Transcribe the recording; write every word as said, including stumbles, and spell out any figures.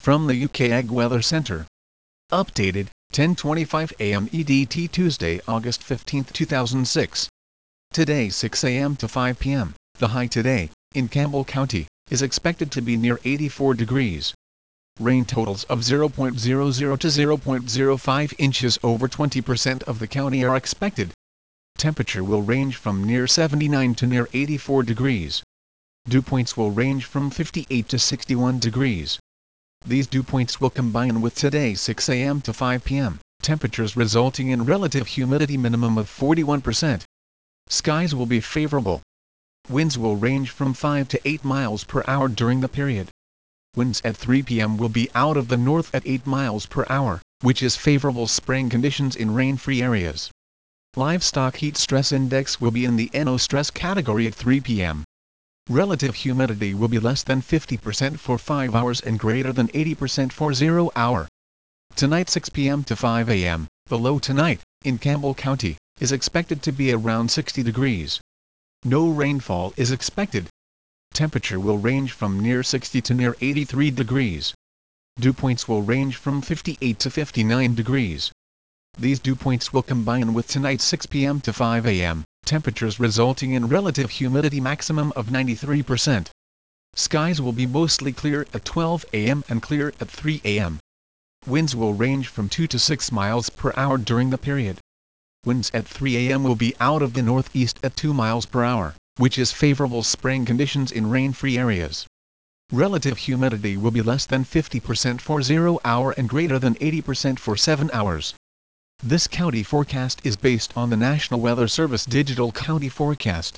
From the U K Ag Weather Centre. Updated, ten twenty-five a m E D T Tuesday, August fifteenth two thousand six. Today six a m to five p m, the high today, in Campbell County, is expected to be near eighty-four degrees. Rain totals of zero point zero zero to zero point zero five inches over twenty percent of the county are expected. Temperature will range from near seventy-nine to near eighty-four degrees. Dew points will range from fifty-eight to sixty-one degrees. These dew points will combine with today six a m to five p m, temperatures resulting in relative humidity minimum of forty-one percent. Skies will be favorable. Winds will range from five to eight miles per hour during the period. Winds at three p m will be out of the north at eight miles per hour, which is favorable spraying conditions in rain-free areas. Livestock heat stress index will be in the no stress category at three p m Relative humidity will be less than fifty percent for five hours and greater than eighty percent for zero hour. Tonight six p m to five a m, the low tonight, in Campbell County, is expected to be around sixty degrees. No rainfall is expected. Temperature will range from near sixty to near eighty-three degrees. Dew points will range from fifty-eight to fifty-nine degrees. These dew points will combine with tonight six p m to five a m, temperatures resulting in relative humidity maximum of ninety-three percent. Skies will be mostly clear at twelve a m and clear at three a m Winds will range from two to six miles per hour during the period. Winds at three a m will be out of the northeast at two miles per hour, which is favorable spraying conditions in rain-free areas. Relative humidity will be less than fifty percent for zero hour and greater than eighty percent for seven hours. This county forecast is based on the National Weather Service Digital County Forecast.